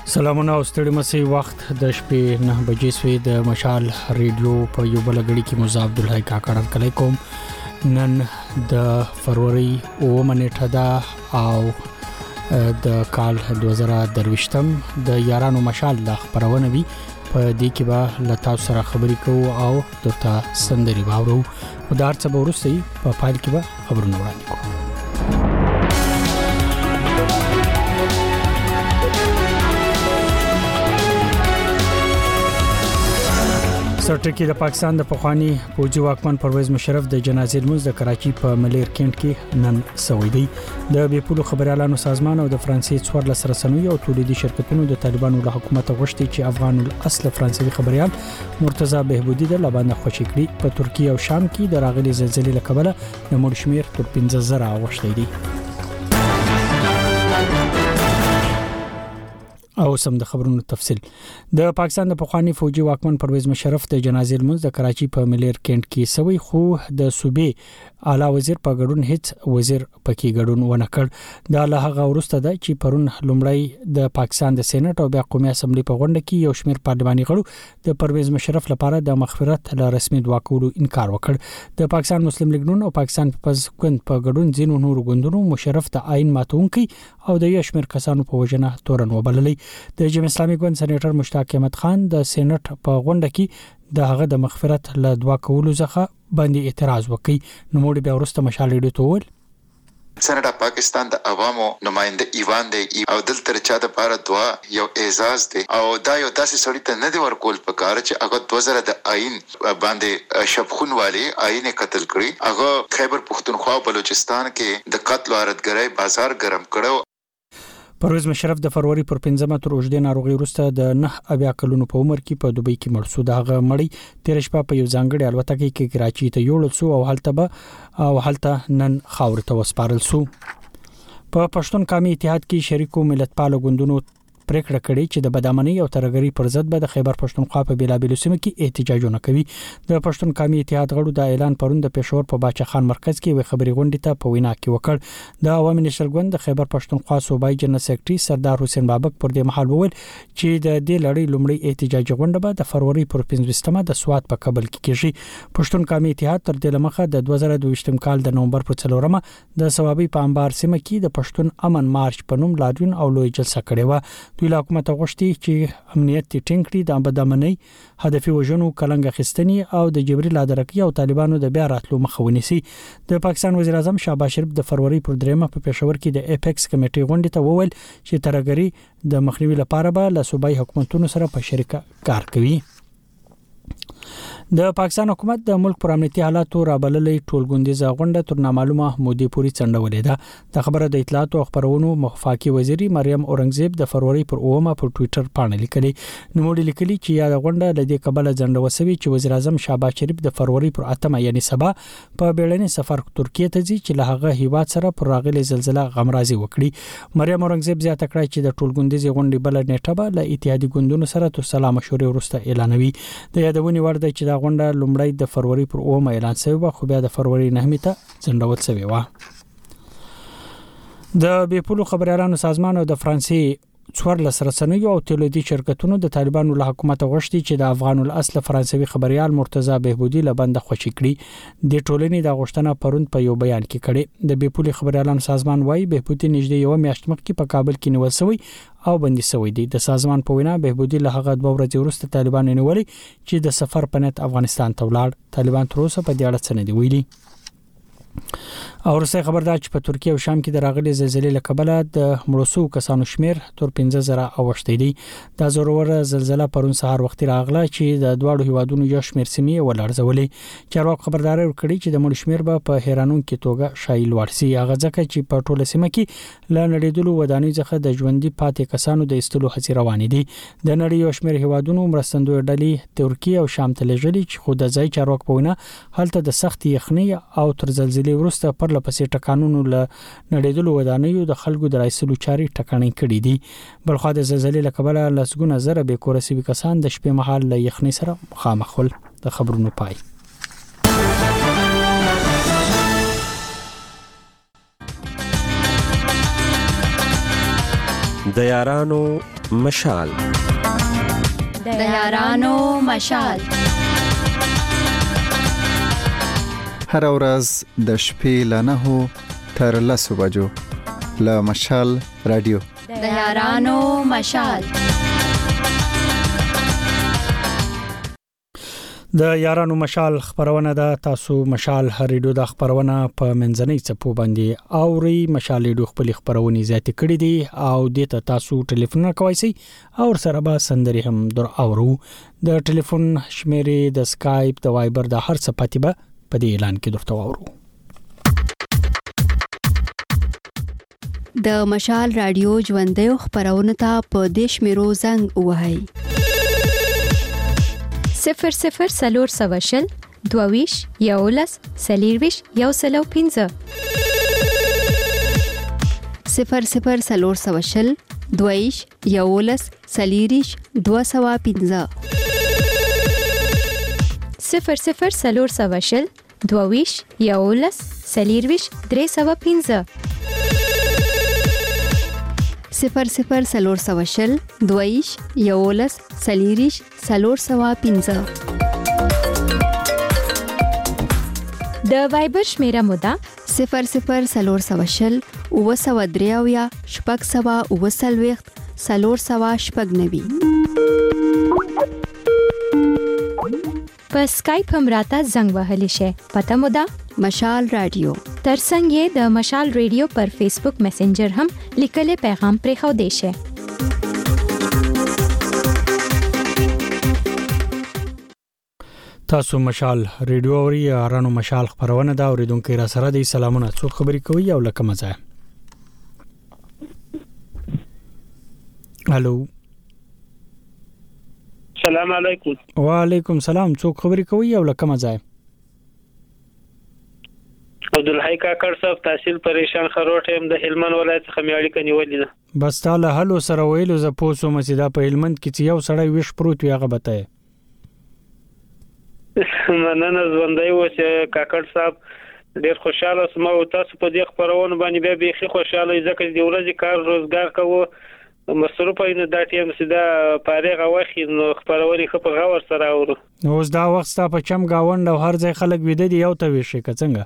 سلامونه او ستړي مسي وخت د شپې 9 بجې سوی د مشال ریډیو په یو بل غړي کې مزه عبدالحی کاکړ کلی کوم. نن د فروری او منېټه دا او د کال 2023 د یارانو مشال د خبرونه وی په دې کې به لتا سره خبرې کوو او دغه سندري باورو او دا څه ورسي په فایل کې به خبرونه وړاندې کوو. سرټکی د پاکستان د پخوانی فوجي واکمن پرویز مشرف د جنازې لمونځ د کراچي په ملیر کینټ کې نن سوي دی. د بیپولو خبريالانو سازمان او د فرانسې 14 رسنوي او تولیدي شرکتونو د طالبانو له حکومت غوښتي چې افغان الاصل فرانسوي خبريال مرتضی بهبودي د لبنان خوشی کړي. په ترکیه او شام کې د راغلي زلزلې له کبله د مړ شمیر تر 15000 غوښتي دي. او سم د خبرونو تفصيل. د پاکستان د پخوانی فوجي واکمن پرویز مشرف د جنازې لمونځ د کراچي په ملیر کینټ کې سوي، خو د صوبې اعلی وزیر په ګډون هیڅ وزیر پکې ګډون ونه کړ. دا له هغه وروسته ده چې پرون لومړی د پاکستان د سېنات او بیا قومي اسمبلی په غونډه کې یو شمېر پارلماني غړو د پرویز مشرف لپاره د مغفرت له رسمي دعا کولو انکار وکړ. د پاکستان مسلم لیگ نون او پاکستان پیپلز ګوند په ګډون ځینو نورو ګوندونو مشرف ته آئین ماتونکي او د یو شمېر کسانو په وجنه تورن وبللې. د جمهوریت اسلامي ګوند سېنیټر مشتاق احمد خان د سېنات په غونډه کې د هغه د مغفرت له دعا کولو څخه باندې اعتراض وکړي. نو موږ بیا ورسته مشال ریډیو ته وویل سنټ پاکستان د عوامو نماینده ایوان دی او دلته چا د پاره دعا یو اعزاز دی او دا یو داسې سړی ته نه دی ورکول پکاره چې هغه 2000 د آئین باندې شپخون والی آئین قتل کړی. هغه خیبر پختونخوا بلوچستان کې د قتل او ارادګرۍ بازار ګرم کړو. پرویز مشرف د فروری پر 15 تر اوږدې ناروغي وروسته د 9 کلونو په عمر کې په دوبۍ کې مړ شو. دغه مړی تیر شپه په یو ځانګړي الوتکه کې کراچي ته یوړل شو او هلته نن خاور ته وسپارل شو. په پښتون قومي اتحاد کې شریکو ملتپال ګوندونو پریکړه کړې چې د بدامنۍ او ترګری پر ضد به د خیبر پښتونخوا په بیلابیلو سیمو کې احتجاجونه کوي. د پښتون قومي اتحاد غړو د اعلان پروند د پېښور په باچا خان مرکز کې وي خبري غونډه ته په وینا کې وکړ. د عوامي نشل ګوند د خیبر پښتونخوا صوبایي جنرال سیکریټري سردار حسین بابک پر دې محل وویل چې د دې لړۍ لومړی احتجاجي غونډه به د فروری پر 15مه د سوات په کابل کې کیږي. پښتون قومي اتحاد تر دې لمخه د 2022 کال د نومبر په 4مه د ثوابي په انبار سیمه کې د پښتون امن مارچ په نوم لاریون او لوی جلسه کړې و. دوی له حکومت غوښتي چې امنیت ټینګ کړي، د بدامنۍ هدفي وژنو کلنګ خستنی او د جبري لادرکي او طالبانو د بیا راتلو مخه ونیسي. د پاکستان وزیر اعظم شهباز شریف د فروری پر 3مه په پېښور کې د اپیکس کمیټې غونډه ته وویل چې ترګری د مخنیوي لپاره به له صوبایي حکومتونو سره په شریکه کار کوي. د پاکستان حکومت د ملک پر امنیتي حالاتو رابللې ټولګوندیزه غونډه تر نامعلومه مودې پورې څنډولې ده. د خبره د اطلاعات او خبرونو مخفاقي وزیري مریم اورنګزیب د فروری پر 9مه په ټوئیټر باندې لیکلي. نو لیکلي چې یا غونډه لدې قبل ځنډ وسوي چې وزیر اعظم شهباز شریف د فروری پر 8مه یعنی سبا په بیړني سفر ترکیه ته ځي چې له هغه هیواد سره پر راغلي زلزلہ غمرازي وکړي. مریم اورنګزیب زیاته کړه چې د ټولګوندیزه غونډې بل نیټه به له اتحادیه ګوندونو سره تر سلا مشورې وروسته اعلانوي. د یادونې وړ ده چې دا غونډه لومړی د فروری پر 9مه اعلان شوی و، خو بیا د فروری 9مه ته ځنډول شوی و. د بیپولو خبريالانو سازمان او د فرانسې 14 رسنوي او تولیدي شرکتونو د طالبانو له حکومت غوښتي چې د افغان الاصل فرانسوي خبريال مرتضی بهبودي لبنده خوشی کړي. د ټولنې د غوښتنه پروند په یو بیان کې کړي. د بیپولو خبريالانو سازمان وايي بهبودي نږدې یو میاشت مخکې په کابل کې نیول شوی او بندي شوی دی. د سازمان په وینا بهبودي له هغه 2 ورځې وروسته طالبان نیولي چې د سفر په نیت افغانستان ته ولاړ. طالبان تر اوسه په دې اړه څه نه دی ویلي. او ورسې خبردار چې په ترکیه او شام کې د راغلي زلزلې له کبله د مړوسو کسانو شمیر تر 15000 اوښتي دي. دا زوروره زلزلہ پرون سهار وخت راغله چې د دوه هیوادونو یو شمیر سیمې ولړزولې. چارواکو خبرداري ورکړي چې د مړ شمیر په حیرانون کې توګه شایل ورسي. هغه ځکه چې په ټوله سیمه کې ل نړیدلو ودانۍ څخه د ژوندۍ پاتې کسانو د استلو هڅې روانې دي. د نړۍ یو شمیر هیوادونو مرستندوی ډلې ترکیه او شام ته لېږلي چې خو د ځای چارواکو په وینا هلته د سخت یخنۍ او تر زلزلې وروسته پر لپسې ټکانونو له نړیدلو ودانیو د خلکو د رایسلو چاري ټکانې کړې دي. بلخو د زلزلې له کبله لسګونه زره به کورسي کسان د شپې مهال له یخنۍ سره مخامخ ول. د خبرونو پای. د یارانو مشال د یارانو مشال. هر ورځ د شپې له 9 تر 10 بجو له مشال رادیو د یارانو مشال. د یارانو مشال خبرونه ده. تاسو مشال ریډیو د خبرونه په منځنۍ چپو باندې اوري. مشال ریډیو خپل خبرونه زیات کړي دي او د تاسو ټلیفون کوي سي او سره به سندري هم در اورو. د ټلیفون شمیرې د اسکایپ د وایبر د هر څه پاتې به په دې اعلان کې درته اورو. د مشال رادیو ژوندې خبرونه ته په دیش میرو زنګ وهاي 00 سلور سواشل دوویش یولس سلیرویش یوسلو 15 00 سلور سواشل دوویش یولس سلیریش 215 00 سلور سواشل دوویش یولس سلیرویش 315 00 سلور سواشل دویش یولس سلیریش سلور سوا 15. د وایبر شمیره مودا 00 سلور سواشل او سوا دریاویا شپږ سوا او سلويخت سلور سوا شپږ نوي. په اسکایپ هم راته زنګ وهلی شي. پته مودا مشال رادیو. ترڅنګ یې د مشال ریډیو پر فیسبوک میسنجر هم لیکل پیغام پرې خو دی شي. تاسو مشال ریډیو اوري. یارانو مشال خبرونه دا اوریدونکو را سره دي. سلامونه. څو خبرې کوي او لکه مزه. الو السلام علیکم. وعلیکم السلام. څو خبرې کوي او لکه مزه. عبدالحی کاکړ صاحب تحصیل پریشان خروټ هم د هلمند ولایت څخه میاړي کني ولې ده. بس تعالی هلو سره ویلو ز پوسو مسیدا په هلمند کې چې یو سړی ویش پروت وي هغه بتای. مننه ژوندۍ اوسه کاکړ صاحب. ډیر خوشاله سم او تاسو په دې خبرونه باندې به بيخي خوشاله ځکه د ورځې کار روزګار کوو مصرف نه دا ټیم سیدا پاره غوخي نو خبرونه خپ غور سره اورو. اوس دا وخت ستا په چم گاوند او هر ځای خلک ویده دي یو ته ویشي څنګه.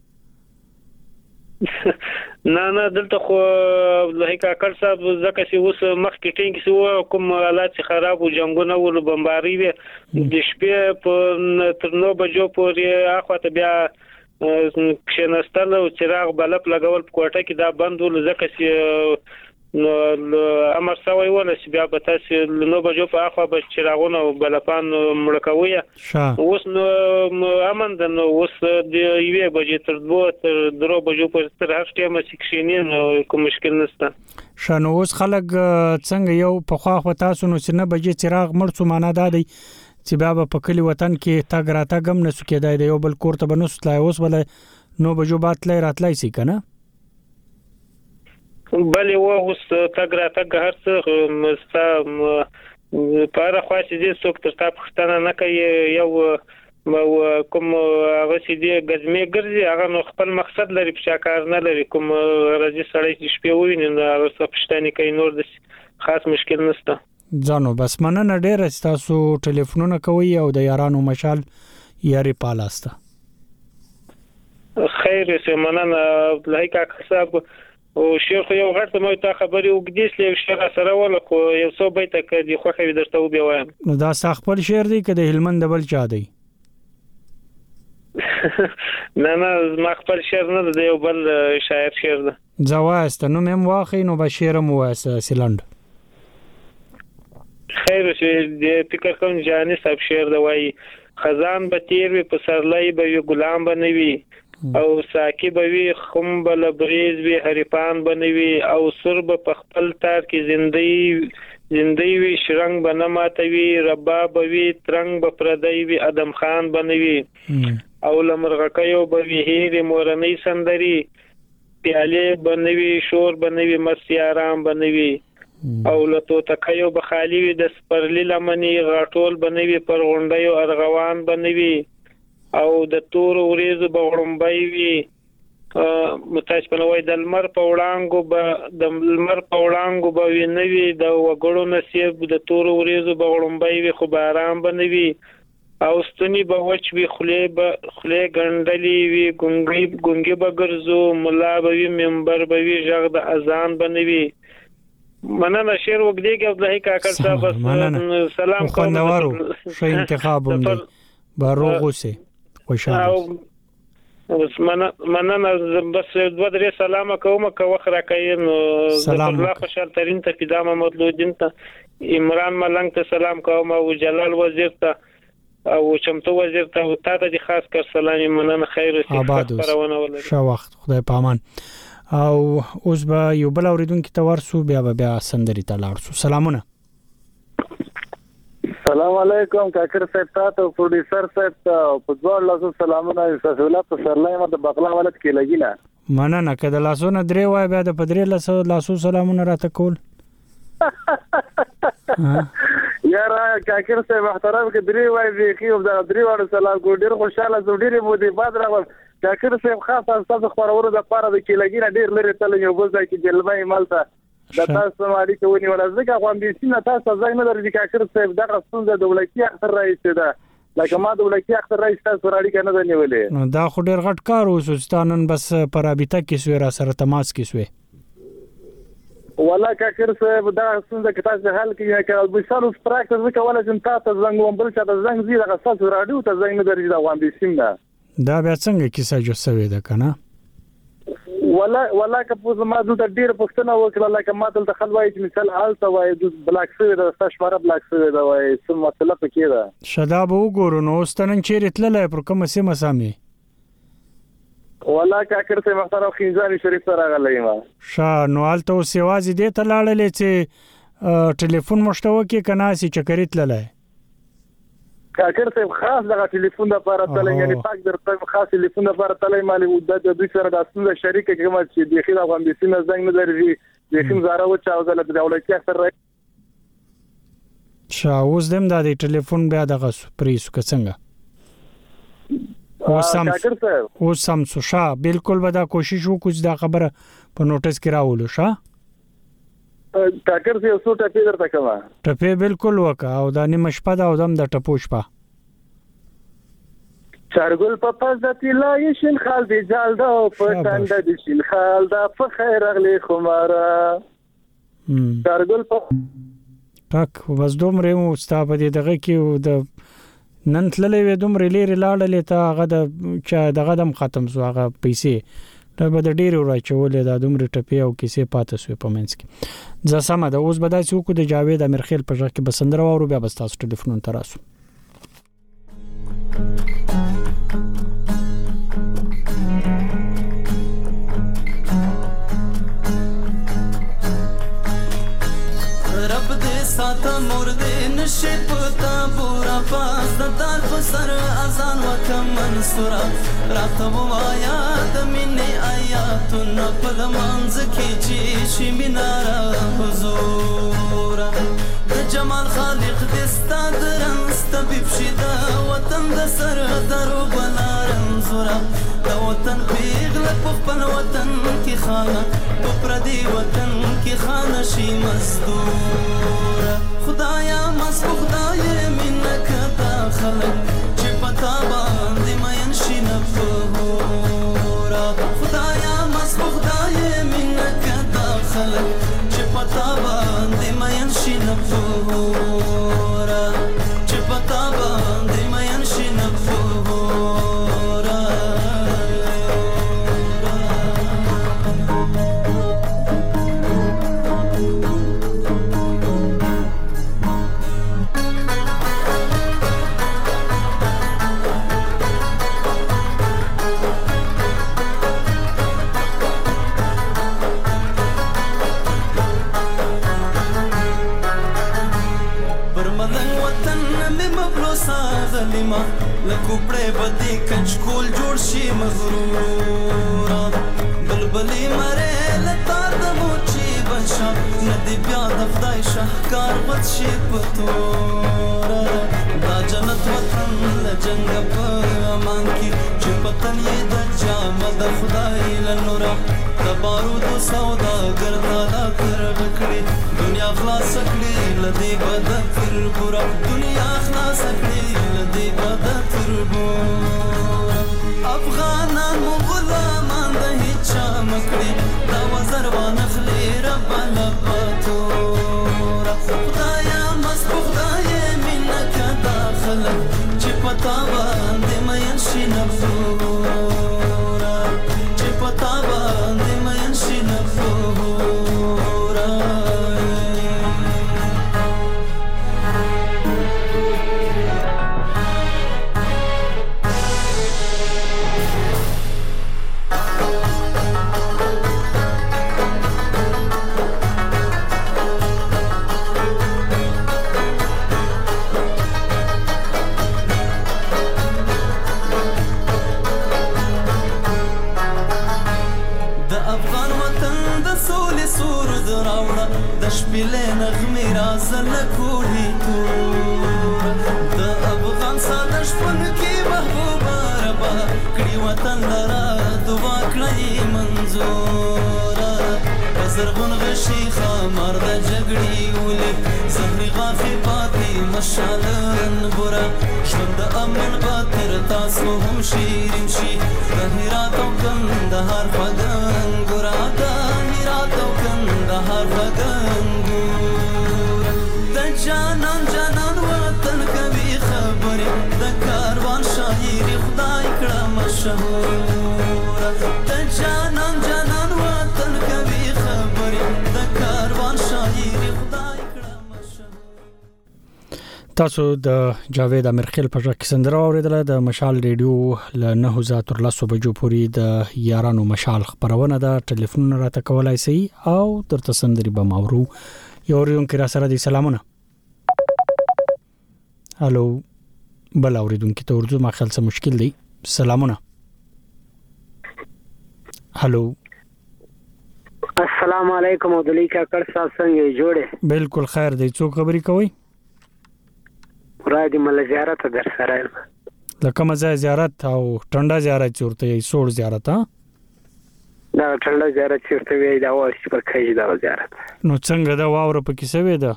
نه دلته خو لهي کاکړ صاحب زکه چې اوس مخکې ټینګ سو کوم حالات خراب او جنگونه ول بمباري وي د شپې په تر 9 بجو پورې اخواته بیا کښنستل او چراغ بلپ لګول په کوټه کې دا بندول زکه چې نو امر سوي ولا چې بیا به تاسو 9 بجو په اخوا به چراغونه بلپان مړکوي. اوس نو امن د نو اوس د یوې بجې تر 2 تر 3 بجو په تر هر ټیمه سکشنې نو کوم مشکل نشته. شنو اوس خلک څنګه یو په خوا خو تاسو نو 9 بجې چراغ مړڅو معنا دادی چې بیا په کلی وطن کې تاګ راته غم نسو کېدای د یو بل کوړه بنوستلای اوس بل 9 بجو باتلای راتلای سي کنه. بلې اوس تاګ راته هر څه مستا پاره خاص دي څوک تر تاسو پښتنه نه کوي یو کوم هغه چې دی غزمه ګرځي هغه نو خپل مقصد لري په کار نه لري کوم راځي سړی چې شپې وویني نو هغه څه پښتني کوي نور د خاص مشکل نشته. ځانو بس مننه ډېر تاسو ټلیفونونه کوي او د یارانو مشال یاري پالاسته. خیر سه مننه لایک صاحب او شیخ یو غټ مې ته خبري وګدیس له شیخ سره ولا خو یو څو بیت کې دی خو خو درته وبیا وایم. نو دا خپل شعر دی کده هلمند بل چا دی. نه ما خپل شعر نه دی یو بل شاعر شعر ده. زواست نو مم واخی نو بشیر مو واس سیلند. خیر چې د فکر کوم جاني صاحب شعر دی وای خزان به تیر وي په سرلای به ګلام بنوي او ساکی به وي خم بل بریز وي حریفان بنوي او سرب په خپل تار کې زندۍ وي شرنګ بنماتوي رباب وي ترنګ به پردی وي ادم خان بنوي او لمرغکیو به وي هیر مورنۍ سندري پیاله بنوي شور بنوي مسیارام بنوي او لته تکيو بخالي وي د سپرلی لمني غټول بنوي پر غونډيو ارغوان بنوي او د تور وریز بغړمبای وي متاسفانه وای د لمر په وړانګو به وینوي د وګړو نصیب د تور وریزو به غړمبای وي خو باران بنوي او ستنی به وچ وی خله ګندلي وی ګونګي به ګرځو ملا به وی منبر به وی ژغ د اذان بنوي مننه شعر وګدیږي عبدالله کاکړ صاحب سلام کوم ښه انتخاب هم دی باروغ سه خوشاله مننه بس دوه درې سلام کوم که وخت راکړئ نو الله خوشحال ترين ته فدا محمد لودین ته عمران ملنګ ته سلام کوم او جلال وزیر ته او چمتو وزیر ته او تاسو ته خاص کر سلام مننه خیر خبرونه ولري ښه وخت خدای پامان او اوس به یو بل اوریدونکو ته ورسو بیا سندري ته لاړ شو سلامونه السلام علیکم کاکر صاحب تاسو پروډوسر صاحب په ځوړ لاسو سلامونه استاد الله په سرلای مده بغلا ولادت کې لګیلا مننه کده لاسونه درې وای بیا د پدری لاسو سلامونه راته کول یار کاکر صاحب محترم کې درې وای بيخي او د درې وړ سلام کو ډیر خوشاله زو ډیر مو دي بعد راول کاکر صاحب خاص تاسو خبرونه د پاره د کې لګیلا ډیر لري تل یو بل ځای کې جلبای مالته د تاسو مالي کوي ولا ځکه خو هم دې سینه تاسو ځای نه لري کاکر صاحب دغه څنګه دولتي اختر رئیس ده لکه ما دولتي اختر رئیس تاسو راړي کنه نه نیولې نو دا خو ډیر غټ کار وسستانن بس پر رابطه کې سوي را سره تماس کې سوي ولا کاکر صاحب دا څنګه کې تاسو حل کې یا کله به سالو پراکټس وکول چې تاسو زنګ ومبل چې د زنګ زیره تاسو راډیو ته زنګ نه درځي دا وان دي سیمه دا بیا څنګه کیسه جو سوي ده کنه ولا که په ما د ډیر پښتنه وکړه لکه ما دلته خلوای چې مثال حالت وای د بلاک سوي د شماره بلاک سوي دا وای څه مطلب کې ده شداب وګورو نو ستنن چیرې تللای پر کومه سیمه سامي ولا کاکر ته محترم خنزاني شریف سره غلې ما شا نو حالت او سیوازي دې ته لاړلې چې ټلیفون مشتوه کې کناسي چکرې تللای کاکر صاحب خاص دغه ټلیفون د لپاره تللی یعنی پاک درته خاص ټلیفون د لپاره تللی مالي د دوی سره د اصل شریک کوم چې د خیره غوندې سینه زنګ نه درځي د خیم زاره و چا د دولتي اختر شا اوس دم د ټلیفون بیا دغه پریسو څنګه او سم شا بالکل به دا کوشش وکړو چې دا خبره په نوټس کې راولو شا کاکر صاحب څو ټپې درته کومه ټپې بالکل وکا او دا نیمه شپه دا او دم د ټپو شپه چارګل په پزتی لای شین خال دی جال دا په ټنډه دی شین خال دا په خیر اغلی خمارا چارګل په ټاک وز دومره مو ستاب دي دغه کې د نن تللې و دومره لري لاړلې ته هغه د چا دغه دم ختم شو هغه پیسې دا به د ډیر راچولې دا دومره ټپې او کیسې پاتې سوې په منځ کې ځا سم ده اوس به داسې وکړو د جاوید امرخیل په ځای کې بسندره وورو بیا بس تاسو ټلیفون تراسو ساته مرده نشي پتا پورا پاس د دار په سر اذان وکم منصورا راته وایا د مینې آیاتونه په لمانځ کې چې شي مینارا حضور د جمال خالق دستا درنس طبيب شدا وطن د سر درو بلارم زورا د وطن پیغله په خپل وطن کې خانه په پردي وطن کې خانه شي مزدور خدایا مسخ خدای منک تا خلق چې پتا باندې مین شي نفورا خدایا مسخ خدای منک تا خلق چې پتا باندې مین شي نفورا چې پتا باندې مین شي نفورا لکوپړې بدی کچکول جوړ شي مغرورا بلبلې مره لتا د موچی بشا ندی بیا د خدای شهکار بد شي پتورا دا جنت وطن له جنگ په امان کې چې پتن یې د مد خدای لنورا د بارودو سودا ګردا دا کرغ کړي دنیا خلاص کړي لدی بد تر ګورا دنیا خلاص کړي لدی بد تر ګورا افغانان غلامان د هیڅ مکړي دا وزر وانخلي رب لباتورا خدایا مست خدای منک داخل چې پتا باندې مې شي نفورا چې پتا باندې مې شي نفورا شپېلې نغمې رازل کوړې تور د افغان ساده شپن کې محبوبه ربا کړي وطن لرا دعا کړی منظوره زرغون غشي خمر د جګړې ولې زهري غافي پاتې مشالن ګورا ژوند د امن باتر تاسو هم شیرین شي د هرات او کندهار فدان ګورا د هرات او کندهار فدان ګورا د جانان جانان وطن کوي خبره د کاروان شاعر خدای کړه مشهور د جانان جانان وطن کوي خبره د کاروان شاعر خدای کړه مشهور. تاسو د جاوید امرخیل په ژبه کې سندره اوریدله د مشال ریډیو ل 9:13 بجو پورې د یارانو مشال خبرونه ده. ټلیفون راته کولای شي او درته سندري به ماورو یو ریون کې را سره دي. سلامونه. الو بل اوریدونکو ته اردو ما خیال څه مشکل دی. سلامونه. الو السلام علیکم عبدالله کاکړ صاحب څنګه جوړه؟ بالکل خیر دی. څوک خبرې کوي؟ مراد مل زیارت در سره لکه مزه زیارت او ټنډه زیارت چورته یې سوړ زیارت ها دا ټنډه زیارت چورته وی دا واسي پر کېږي دا زیارت. نو څنګه دا واوره پکې سوي ده؟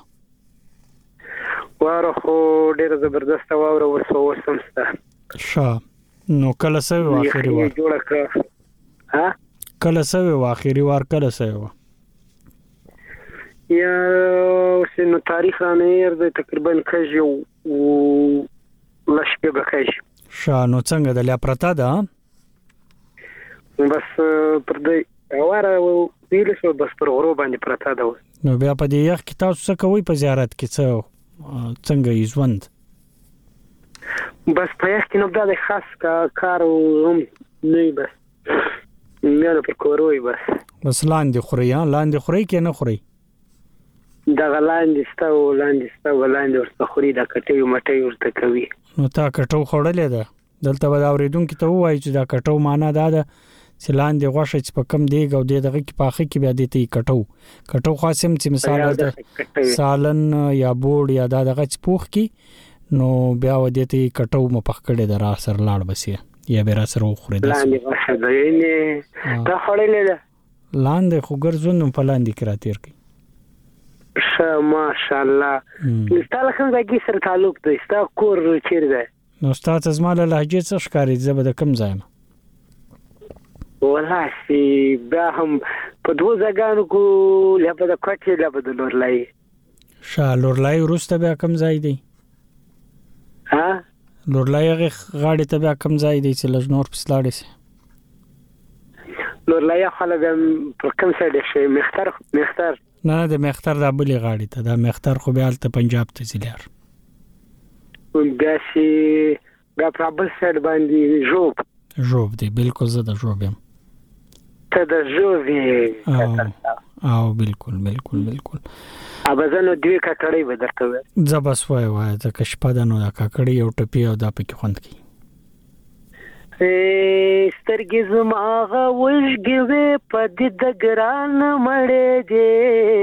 واره خو ډیره زبردست واوره وسوسمسته ښه. نو کله سوي واخري وار جوړه کړه ها کله سوي واخري وار کله سوي یا سنو تاریخ نه ير د تقریبا کېږي او لښبه بکېږي. ښه. نو څنګه د لا پرتا ده بس پر دې اواره ویل شو بس پر غرو باندې پرتا ده. نو بیا په دې یخ کې تاسو څه کوي په زیارت کې څنګه یې ژوند؟ بس په یخ کې نو دا خاص کار هم نه بس مې پر کوروي بس لاندې خوري لاندې خوري کې نه خوري دا لاندې ستو لاندې ورته خوري دا کټي مټي ورته کوي. نو تا کټو خورلې ده دلته به اوریدونکو ته وایي چې دا کټو معنا دا ده چې لاندې غوښه چې په کم دیګ او دغه کې پاخه کې بیا دته کټو خاصم چې مثال ده سالن یا بوډ یا دغه چې پوخ کې نو بیا ودته کټو مپخ کړي د را سر لاړ بسې یا به را سره خوري ده لاندې غوښه ده نه دا خورلې ده لاندې خو ګرځوندم په لاندې کې را تیر کی. ماشاءالله. ستاسو کوم ځای سره تعلق دی؟ ستاسو کور چیرې دی؟ نو ستاسو زماله لهجه څه ښکاری زبر د کم ځای ما والله سي بیا هم په دوه ځګانو کو لپاره د کوټې لپاره د لورلای لورلای ورسته بیا کم ځای دی؟ ها لورلای غاړې ته بیا کم ځای دی چې لږ نور پسلاړې سي؟ لورلای خلک په کوم ځای دی؟ مختار نه د مختار د ابلي غاړې ته دا مختار خو بیا ته پنجاب ته زیلار بیا سي بیا په بل سایډ باندې جوب دی. بالکل زه د جوب یم. ته د جوب او بالکل ابزنو دوی کاکړې به درته وای زبس وای ته کشپاده نو دا کاکړې یو ټپی او دا پکې خوند کی سترګې زماغه وژګوي په دې د ګران مړې دې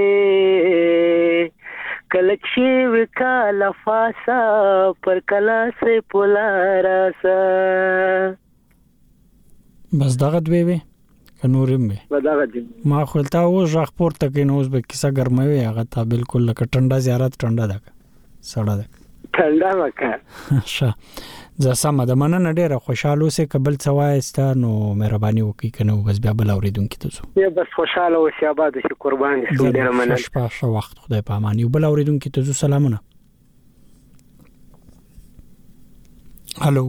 کله چې وکاله فاسا پر کلا سه پولاراسا بس دغه دوی وي کنورم وي بداغه دي ما خپلتا و ژغ پورته کې نو اوس به کیسه ګرموي هغه ته بالکل لکه ټنډه زیارت ټنډه ده سړه ده ټنډه وکړه ښه زه سم د مننه ډیره خوشاله اوسې قبل سوایسته نو مهرباني وکړئ کنه بس بیا بل اوریدونکو ته زو یا بس خوشاله اوسې آباد شي قربان شو ډیره مننه شپه وخت خدای په امان یو بل اوریدونکو ته زو سلامونه هالو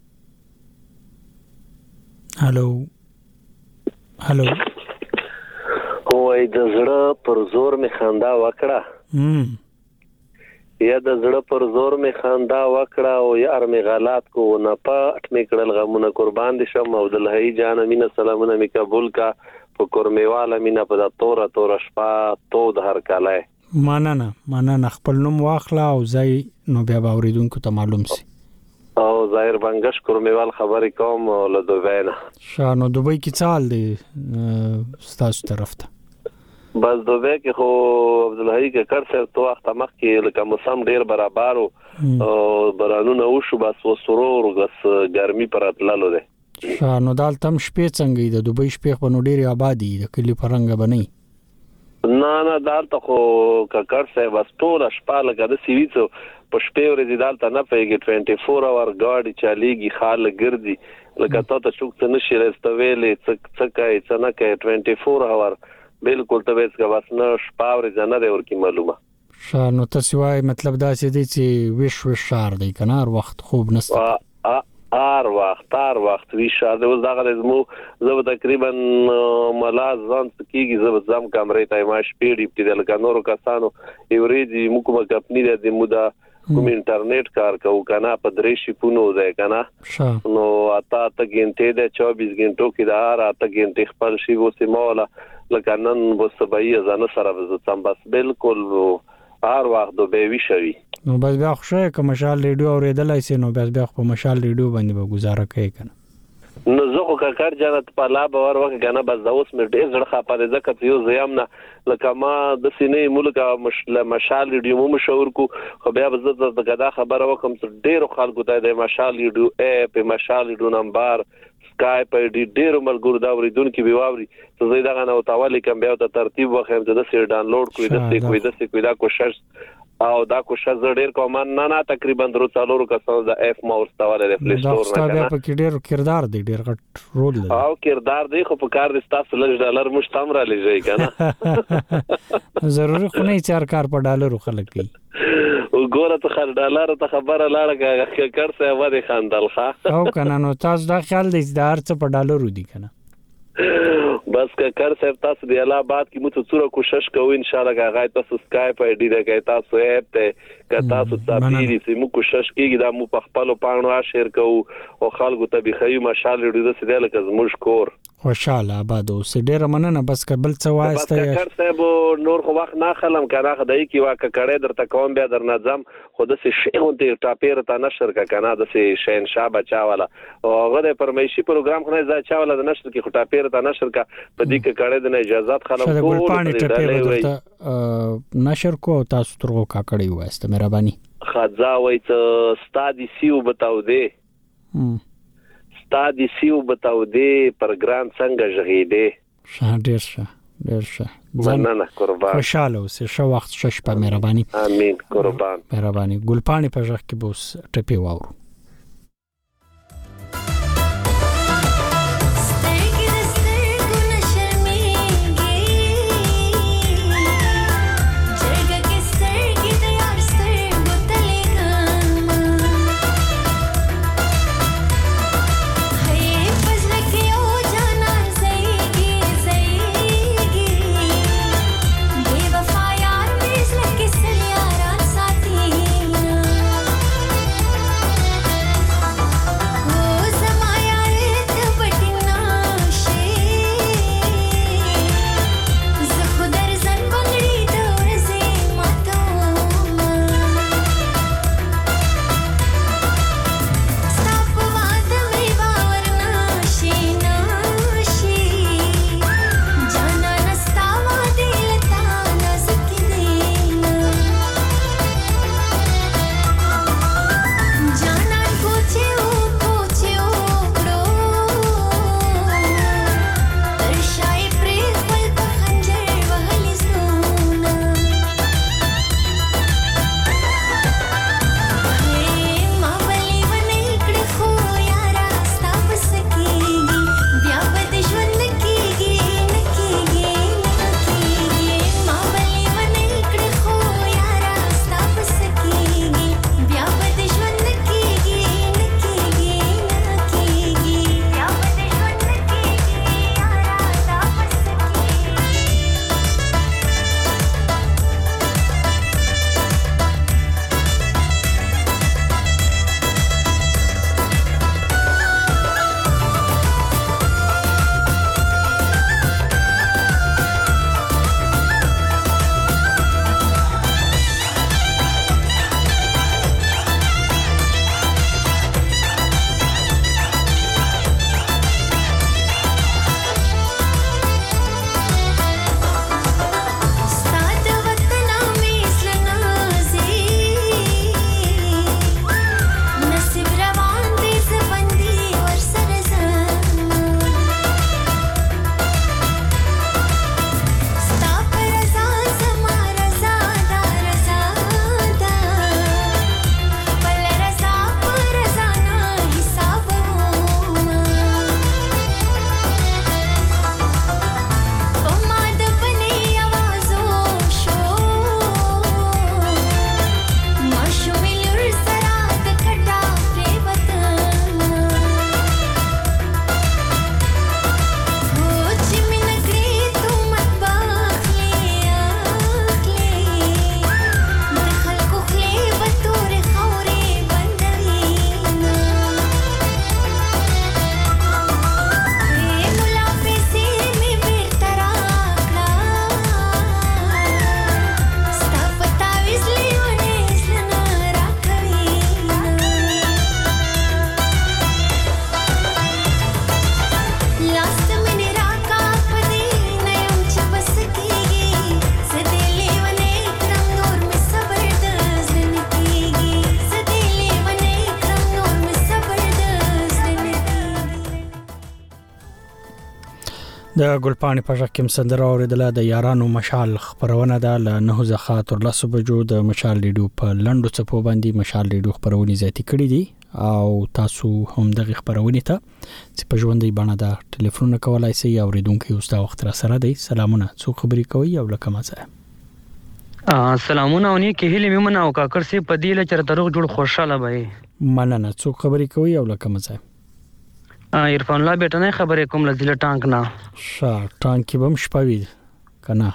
وای د زړه پر زور می خندا وکړه یا د زړه پر زور می خندا وکړه او یار می غلط کو نه پټ می کړل غمونه قربان دي شم او د لهي جان امینه سلامونه می قبول کا فکر میواله مینا په تور شپه تو د هر کاله مننه خپل نوم واخلا او زای نو بیا اوریدونکو ته معلوم سي او ظاهر بنگش کورمیوال خبرې کوم له دوبۍ نه شانو دوبۍ کې چال دی ستاسو طرف ته بس دوبۍ کې خو عبدالحی کې کار سره تو وخت مخ کې لکه موسم ډیر برابر او بارانونه وشو بس وسرور غس ګرمي پراتللو ده شانو دال تم شپې څنګه د دوبۍ شپې په نو ډیر آبادی د کلی پرنګ بنئ نه دالته خو ککر سره بس ټول شپه لګا د سیویڅو په شپې ورځې دالته نه پیږي 24 اور ګاډي چاليږي خال ګرځي لکه تاسو څوک نشي راستویلې څه کوي څه نه کوي 24 اور بالکل ته وېس کا بس نه شپه ورځ نه دی ورکی معلومه شانو تاسو وايي مطلب دا چې ویش شار دی کنه هر وخت خوب نسته هر وخت وی شاده اوس دغه زمو زه تقریبا ملاز ځان کیږي زم کمرې ته ما شپې ډیپټی د لګانورو کسانو ایوريدي مکو مګپنی د مودا کوم انټرنیټ کار کوو کنه په درې شپونو ده کنه نو اته غنټه د 24 غنټو کې دا اته غنټه خپل شی وو سیموله لکانن وسبای ځان سره وزتم بس بالکل هر وخت دوی وی شوی نو بس بیا خوشاله کوم مشال ریډیو اوریدلای سي نو بس بیا په مشال ریډیو باندې به گزاره کوي کنه نو زه خو کار جنت په لا باور وکړ کنه بس دا اوس مې ډېر زړه خپاره ځکه یو زیام نه لکه ما د سینې ملک مشال ریډیو مو مشور کو خو بیا به زه د غدا خبره وکم ډېر خلکو ته د مشال ریډیو اپ مشال ریډیو نمبر سکایپ ډېر ملګرو دا ورېدونکو بیواوري ته زه دا غنه او تاوالي کوم بیا د ترتیب وخم ته د سیر ډاونلوډ کوی د سې دا کوشش او دا کوشش ډېر کوم نه تقریبا درو څالورو کسانو د اف ما ورستواله د پلی سٹور نه دا په کې ډېر کردار دی ډېر غټ رول دی او کردار دی خو په کار د تاسو لږ ډالر مشتام را لږی کنه ضروري خو نه چار کار په ډالرو خلک کی وګوره ته خل ډالر ته خبره لاړه کار څه وری خندل ښه او کنه نو تاسو دا خیال دی د هر څه په ډالرو دی کنه بس که کار صاحب تاسو دی الہاباد کی مو څوره کوشش کوو ان شاء الله غای تاسو سکایپ ای ډی دغه تاسو اپ ته که تاسو تابعی دي مو کوشش کیږي دا مو په خپل پاڼو شیر کوو او خلکو ته به خیو مشال ډیره سیده لکه زموږ کور خوشاله آباد اوس ډیر مننه بس قبل څه واسطه کار صاحب نور خو وخت نه خلم کنه خدای کی واکه کړه درته کوم بیا در نظم خود سه شیون ته ټاپیر ته نشر کا کنه د سه شهنشاه بچا والا او غره پرمیشي پروګرام خو نه ځا چا والا د نشر کی ټاپیر ته نشر کا په دې کې کړه د اجازه خلم ټول ته نشر کو تاسو ترغو کا کړی واسطه مهرباني خځا وای ته ستادي سیو بتاو دې ستادي سیو بتاو دې پروګرام څنګه ژغېده ډېر ښه مننه قربان خوشاله اوسې ښه وخت ښه شپه مهرباني امين قربان مهرباني ګلپاڼې په ژغ کې به اوس ټپې واورو د ګلپاڼې په ژغ کې سندره اوریدله د یارانو مشال خبرونه ده ل 9 ځخه تر 10 بجو د مشال ریډیو په لندو څپو باندې مشال ریډیو خبرونه زیاتې کړې دي او تاسو هم دغه خبرونه ته چې په ژوندۍ باندې د ټلیفون کولای شئ او ریډونکو اوس دا وخت را سره دی. سلامونه، څو خبرې کوي او لکه مازه سلامونه اونې کې هلي میمنه او کاکر سي په دی له چر دروغ جوړ خوشاله وي. مننه، څو خبرې کوي او لکه مازه عرفان الله بیٹه نه خبرې کوم لزله ټانک نه ټانک کې بم شپوي کنه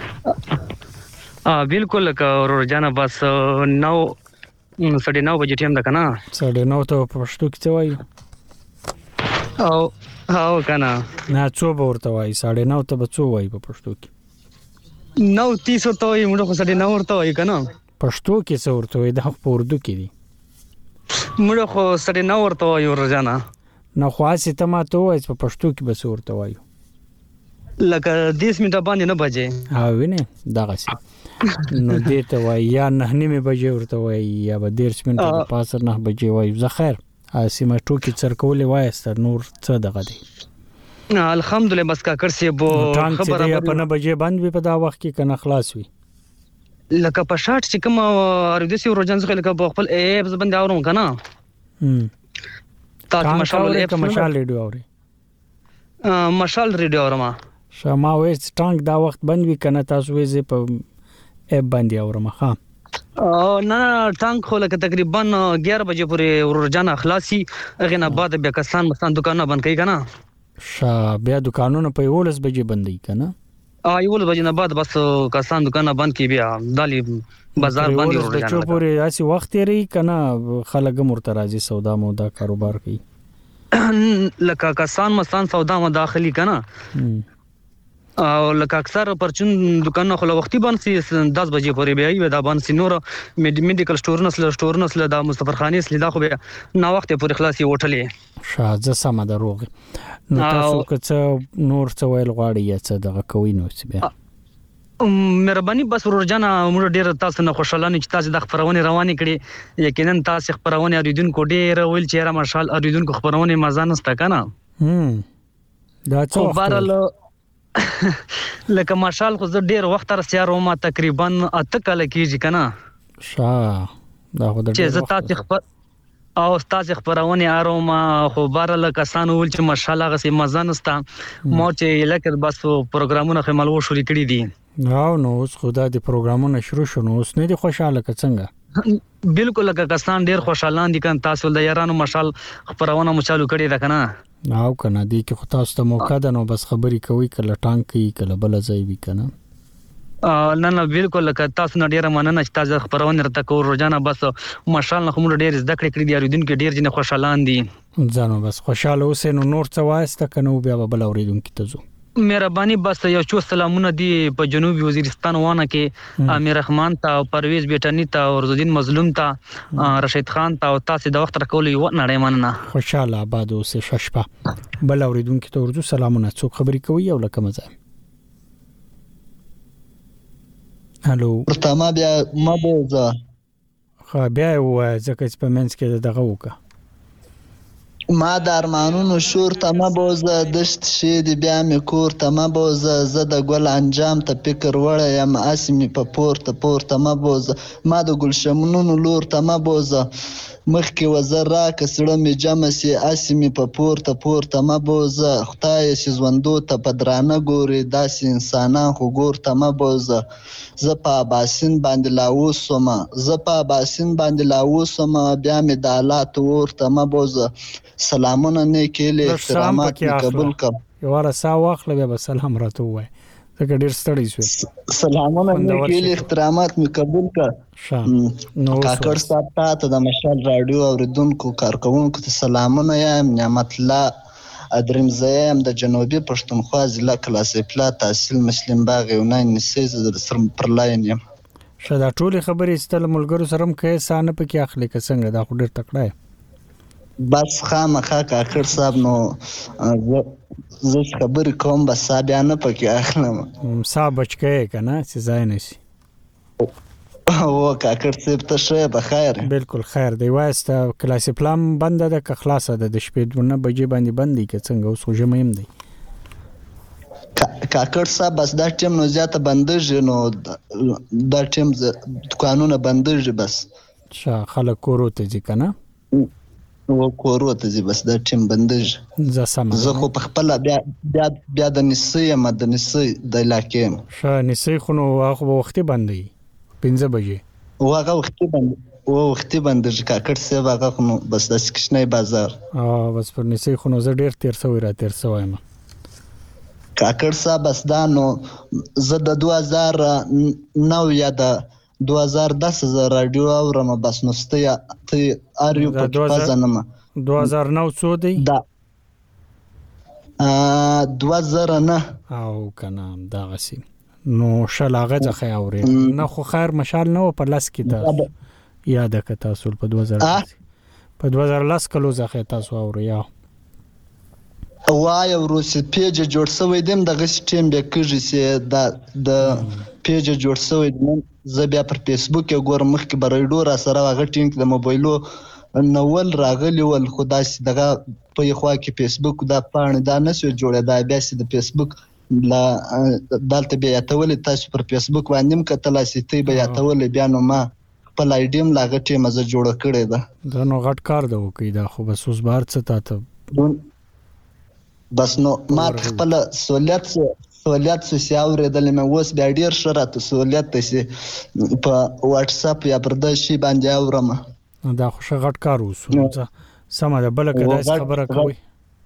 بالکل کا روزانه بس 9 9:30 بجې ټیم ده کنه 9:30 ته پښتو کې څه وایي او کنه نه څو ورته وایي 9:30 ته به څو وایي په پښتو کې 9:30 ته وایي موږ خو 9:30 ورته وایي کنه پښتو کې څه ورته وایي د په اردو کې دي موږ خو 9:30 ورته وایو روزانه نو خاصه ته ما ته وایي په پښتو کې به څه ورته وایو لکه 10 منټه باندې نه بجې ها ویني دغه سي نو دې ته وایي یا 9:30 بجې ورته وایي یا به 10 منټه پاسه 9 بجې وایي. زه خیر سیمه ټوکی څرکولې وایسته نور څه دغه دی الحمدلله بس کا کرسي بو خبره په 9 بجې باندې په دا وخت کې کنه خلاص وي لکه په شارټ چې کوم اردسي ورجن څخه لکه خپل ایپس باندې اورم کنه تاسو مشال ایپس مشال ریډیو اوري مشال ریډیو اورما شما وېس ټانک دا وخت بند وی کنه تاسو وېز په اپ باندې اورم ها نه ټانک خو لکه تقریبا 11 بجې پورې ورجانه خلاصي غنه بعد بیا کسان مستان دکانونه بند کوي کنه بیا دکانونه په 11 بجې بندي کنه 11 بجې نه بعد بس کسان دکانونه بند کوي بیا دالي بازار باندې ورجانه چو پورې اسی وخت یې کنه خلک مرترازي سودا مودا کاروبار کوي لکه کسان مستان سودا مو داخلي کنه او لکه اکثر پرچون دکانونه خو وختي باندې 10 بجې پورې بیا وي دا باندې نور میډیکل سٹورونه د مصطفی خاني سلیدا خو بیا نو وخت پورې خلاصي وټلې شاهزه سم دروغ نو تاسو که نور څه ویل غواړي یا څه دغه کوي نو څه بیا مهرباني بس ورجانه موږ ډیر تاسو نه خوشاله چې تاسو د خبرونه روانې کړي یقینا تاسو خبرونه اوریدونکو ډیر ویل چې را مشال اوریدونکو خبرونه مزه نسته کنه دا څو بارل لکه مشال خو ډیر وخت تر سیارو ما تقریبا 8 کال کېږي کنه دا خو د چې تاسو خبر او استاد خبرونه اروما خو بارل کسانو ول چې مشال غسي مزه نسته مو چې لکه بس پروګرامونه خملو شروع کړی دي نو اوس خدا د پروګرامونو شروع شونه اوس نه دي خوشاله څنګه بالکل لکه کسان ډیر خوشاله دي کان تاسو د یارانو مشال خبرونه مچالو کړی ده کنه او کنه دي کې خو تاسو ته موقع ده نو بس خبري کوي کله ټانک کوي کله بل ځای وی کنه نه بالکل لکه تاسو نه ډیر مننه چې تاسو خبرونه رته کو روزانه بس مشال نه کوم ډیر زده کړې دي اوریدونکو ډیر جن خوشاله دي ځانو بس خوشاله اوسه نو نور څه واسطه کنه بیا بل اوریدونکو ته زو مهرباني بس یو څو سلامونه دي په جنوبي وزیرستان وانه کې امیر رحمان ته او پرویز بیٹانی ته او رزدین مظلوم ته رشید خان ته او تاسو د وخت راکول یو نړۍ مننه خوشاله آباد اوسه ششپه بل اوریدونکو ته ورته سلامونه څو خبرې کوي او لکه مزه هالو ورته بیا ما بوزه خو بیا ځکه چې په منځ کې دغه وکړه ما د ارمانونو شور ته ما بوزه دشت شي دی بیا مې کور ته ما بوزه زه د ګل انجام ته فکر وړه یم اسمي په پورته ما بوزه ما د ګلشمنونو لور ته ما بوزه مخکې وزر راکه سړه مې جمع سي اسمي په پورته ما بوزه خدای سي ژوندو ته په درانه ګوري داسې انسانان خو ګور ته ما بوزه زه په اباسین باندې لاوسم بیا مې د حالات ورته ما بوزه سلامونه نیکېلې احترامات قبول کړ یواره سا واخله بیا به سلام راته وای ځکه ډیر ستړی شو سلامونه نیکېلې احترامات می قبول کړ کاکړ صاحب ته د مشال رادیو اوریدونکو کارکونکو ته سلامونه یم نعمت الله ادریم زایم د جنوبي پښتونخوا ضلع کلاسیپلا تحصیل مسلم باغ یونان نسیز سر پر لاین یم شدا ټول خبرې ستل ملګرو سره مکه سانه پکې اخلي که څنګه دا خو ډیر تکړه بس خامخا کاکړ صاحب نو زه خبرې کوم بس بیا نه پکې اخلم صاحب بچکه کنه چې ځای نشي او کاکړ صاحب ته شه بخیر بالکل خیر دی واسطه کلاس پلان بنده ده که خلاصه ده د شپې 2 بجې باندې بندي که څنګه اوس جمع يم دی کاکړ صاحب بس دا ټیم نو زیاته بندیږي نو دا ټیم دکانونه بندیږي بس خلک کورو ته ځي کنه و کورو ته ځي بس دا ټیم بندیږي زه خو په خپل بیا د نسي یم د نسي د علاقې نسي خو نو هغه وختي بندي 5 بجې هغه وختي بندیږي کاکړ صاحب هغه نو بس د سکشنې بازار بس پر نسي خو نو زه ډیر 1300 یم کاکړ صاحب بس دا نو زه د 2009 یا د 2010 رادیو اورم بس نو ته اریو په پزنم 2009 څو دی دا 2009 او کنه دا غسی نو شلاغه ځخه اوري نه خو خیر مشال نه په لاس کې دا یاد کړه تاسو په 2010 کلو ځخه تاسو اوري یا وای روسي پیج جوړ شوی دیم د غش ټیم به کېږي چې د پیج جوړ شوی دیم زه بیا پر فیسبوک یو ګور مخکې برېډو را سره هغه ټینګ د موبایلو نوول راغلی ول خدای سي دغه په خوا کې فیسبوک دا پاڼه دا نشو جوړه دا بیا سي د فیسبوک لا دلته بیا تول تاسو پر فیسبوک باندې کتل سي ته بیا تول بیا نو ما په لایډیم لاغه ټیم مزه جوړ کړی دا نو غټ کار دی وکي دا خو بس اوس بار څه ته بس نو ما خپل سہولیت سوسیاورېدل مې اوس بیا ډیر شرط سہولیت سي په واتس اپ یا پر د شي باندې اورم دا خو غټ کار وسو سمه ده بل کدا خبره کوي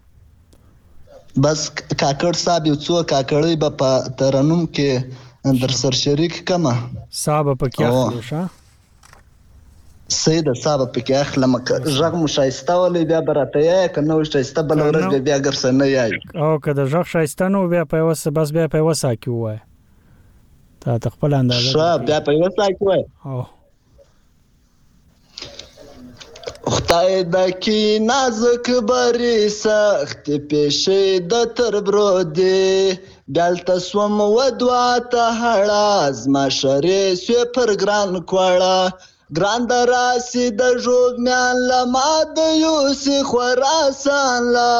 بس کاکړ صاحب یو څو کاکړې په ترنم کې در سر شریک کما صاحب په کې اخلوشه سید صاحب په کې اخلم ژغ مشایسته ولې بیا براته یا کنه شایسته بل ورځ بیا ګرسنه یای او کله ژغ شایسته نو بیا په وس بس بیا په وسا کې وای تا خپل اندازه بیا په وسا کې وای خدای د کی نازک بری سخت پیشې د تر برو دی دلته سوم ودوا ته هړاز ما شری سو پر ګران کوړه ګران دراسی د جوګ میان لما د یوسی خراسان لا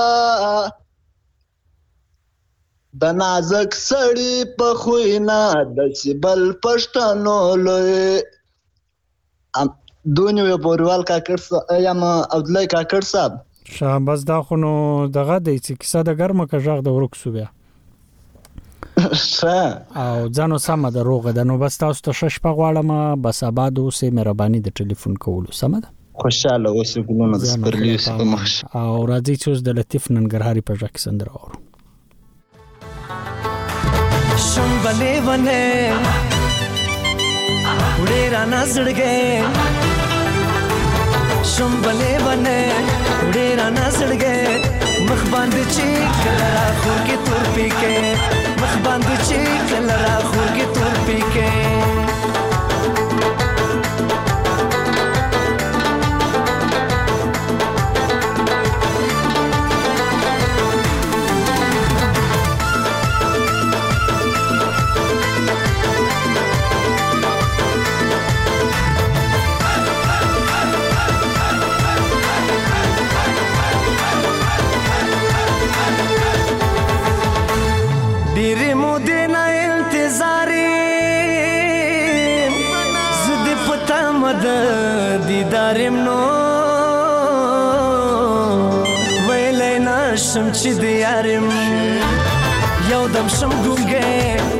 د نازک سړی په خوینا د سیبل پښتنو لوی دونیو بوروال کاکړ یم عبدالله کاکړ صاحب بس دا خو نو دغه دی چې کیسه د ګرمه کا ژغ د ورکسو بیا او ځانو سم د روغه د نو بس تاسو ته شش په غواړم بس آباد اوسې مهرباني د ټلیفون کولو سم ده خوشاله اوسې ګلونه د سپرلیوس په مخ او راځي چې اوس د لطیف ننګرهاري په ژغ سندره اورو شم بلې ونه وړې را نازړګې شم بلې ونه وړې را نازړګې مخ باندې چې کله را خور کې تور پېکې مخ باندې چې کله را خور کې تور پېکې دیدارم نو ویلای نشم چې دیارم یو دم شم ګونګې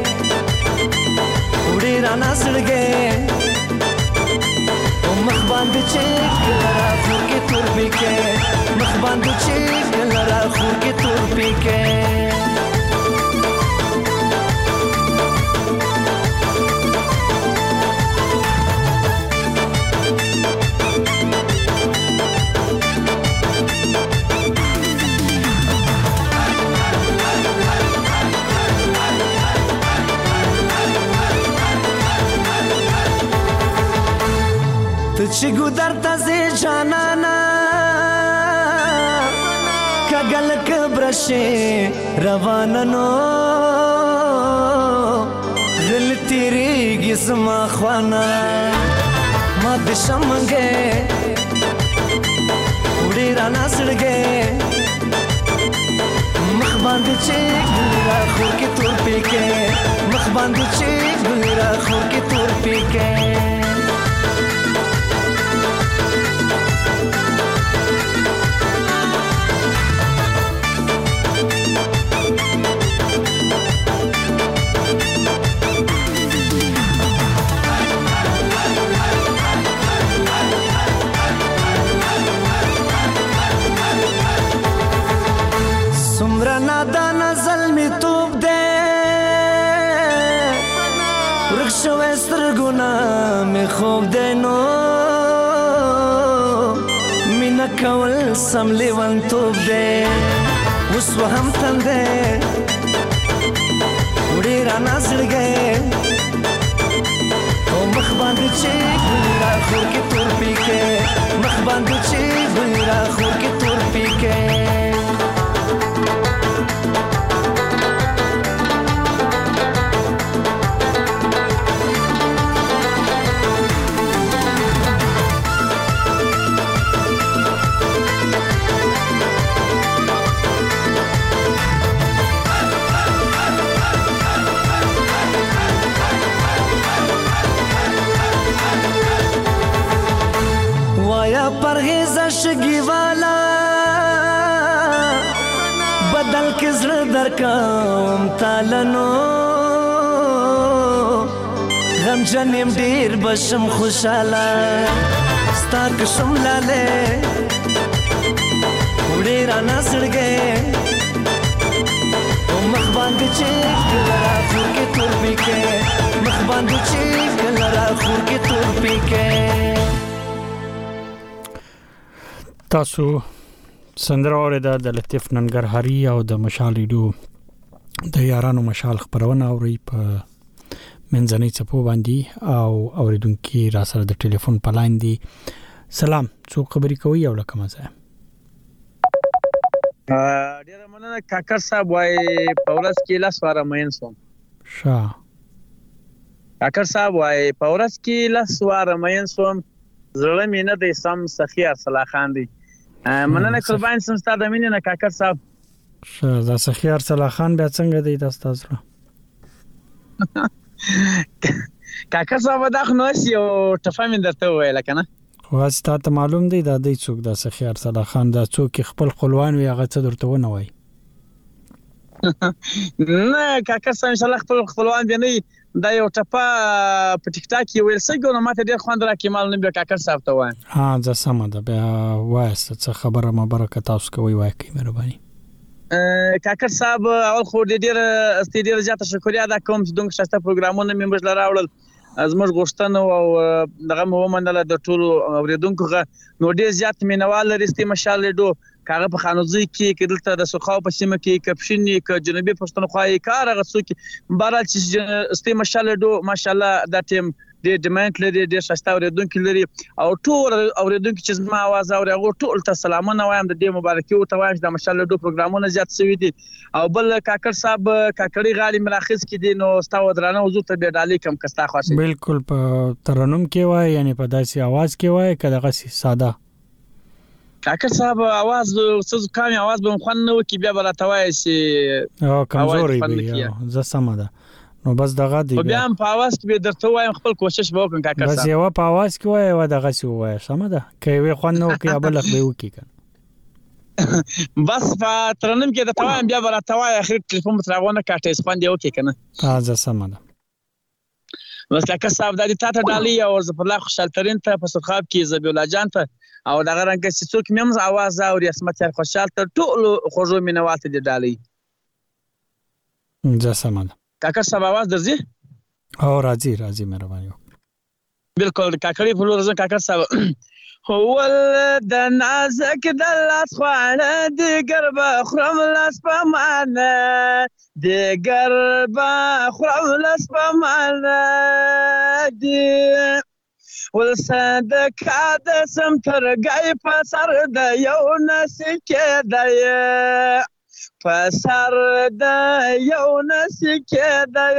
وړې را نازړګې مخ باندې چې کله را خور کې تور پېکې مخ باندې چې کله را خور کې تور پېکې چې ګودر تازه جانانا کګل کبرشه روانانو غلطی ریږي زما خوانا ما د شمنګې وړې را نازړګې مخ باندې چې ګل را خور کې تو باندې چې ګل را خور کې تور پیکې نادان ظلمی توب دے ورکشو استرگونا می خوب دے نو مینا کول سملی ون توب دے وسو هم تن دے وڑی رانا زڑ گئے او مخ باندې چې ګلرا خور کې تور پیکې مخ باندې چې ګلرا خور کې تور پیکې پرهیز شگی والا بدل کے زړه درکم تالنو غم جنم ډیر بشم خوشاله ستا کشم لاله وړي را نسړګې او مخ باندې چې ګلرا خور کې تور پیکې مخ باندې چې ګلرا خور کې تور پیکې تاسو سندره اوریدا د لطیف ننګرهاري او د مشال ریډیو د یارانو مشال خبرونه اوري په منځنۍ چپو باندې او اوریدونکو را سره د ټلیفون په لاین دي. سلام، څوک خبرې کوي او لکه مزه؟ ډیر مننه کاکر صاحب، وای پورس کې لاس واره مین سوم. شاه کاکر صاحب وای پورس کې لاس واره مین سوم، زړه مې نه دی سم سخی ارسلا خان دی. مننه قربان سم ستاسو د مینې نه کاکر صاحب. شه دا سخی ارسلا خان بیا څنګه دی تاسو؟ کاکر صاحب دا خو نو یو ټفامین درته ویل کنه، خو ستاسو معلوم دی دا د څوک د سخی ارسلا خان دا څوک خپل خپلوان وي هغه څه درته ونه وای. نه کاکر صاحب ان شاء الله خپل خپلوان دی نه، دا یو ټپه په ټیک ټاک یو ویل سګو نو ماته ډیر خوند راکې مال نه بیا کاکر صاحب ته وای. ها ځه سم ده، بیا وایسته څه خبره مبارکه تاسو کوي وای کی مهرباني. کاکر صاحب اول خو ډیر زیاته شکریا ادا کوم چې دومره شاسته پروګرامونه مې موږ لراوړل، زموږ غوښتنه او دغه مو ومنله د ټولو اوریدونکو نو ډیر زیات مینوال لري مشال ډو کاغه په خانوزي کې کدلته د سوخاو په سیمه کې کپشنی ک جنوبي پښتونخوا یې کار غسو کې بهرال چې استي مشال ډو ماشاءالله دا ټیم د ډیمانډ لري، ډیر شاسته اوریدونکو لري او ټول اوریدونکو چې زما आवाज اوري هغه ټول ته سلامونه وایم، د دې مبارکي او ته وایم د مشال ډو پروګرامونه زیات شوي دي. او بل کاکر صاحب کاکړي غالي مراخص کې دي نو ستاسو درانه حضور ته به ډالې کم کستا خوشي بالکل په ترنم کې وای، یعنی په داسې आवाज کې وای کله غسی ساده. کاکر صاحب आवाज څه کامي आवाज به مخن نو کې بیا بل توای شي او کمزوري وي زه سم ده نو بس دغه دی بیا په आवाज کې به درته وایم خپل کوشش وکړم کاکر صاحب، بس یو په आवाज کې وای و دغه سی وای سم ده کوي وي خو نو کې بل به وکی کنه بس په ترنم کې د توای بیا بل توای اخر ټلیفون متراونه کاټې خوند یو کې کنه تازه سم ده. بس کاکر صاحب د دې تاته ډالي او زفر الله خوشحال ترين ته په سرخاب کې زبی الله جان ته او دغه رنګ چې څوک مې आवाज او اسمت یار خوشحال ته ټول خوږو مینوال ته دي ډالي. ځه سم ده کاکر صاحب आवाज درځي او راځي مهرباني. بالکل کاکړي په لور ځم کاکر صاحب هو د نازک د لاس خواله د ګربا خرم لاس په معنا د ګربا خرم لاس په معنا دی ولسد کاد سم ترګای په سر د یو نسکه دی پسر د یو نسکه دی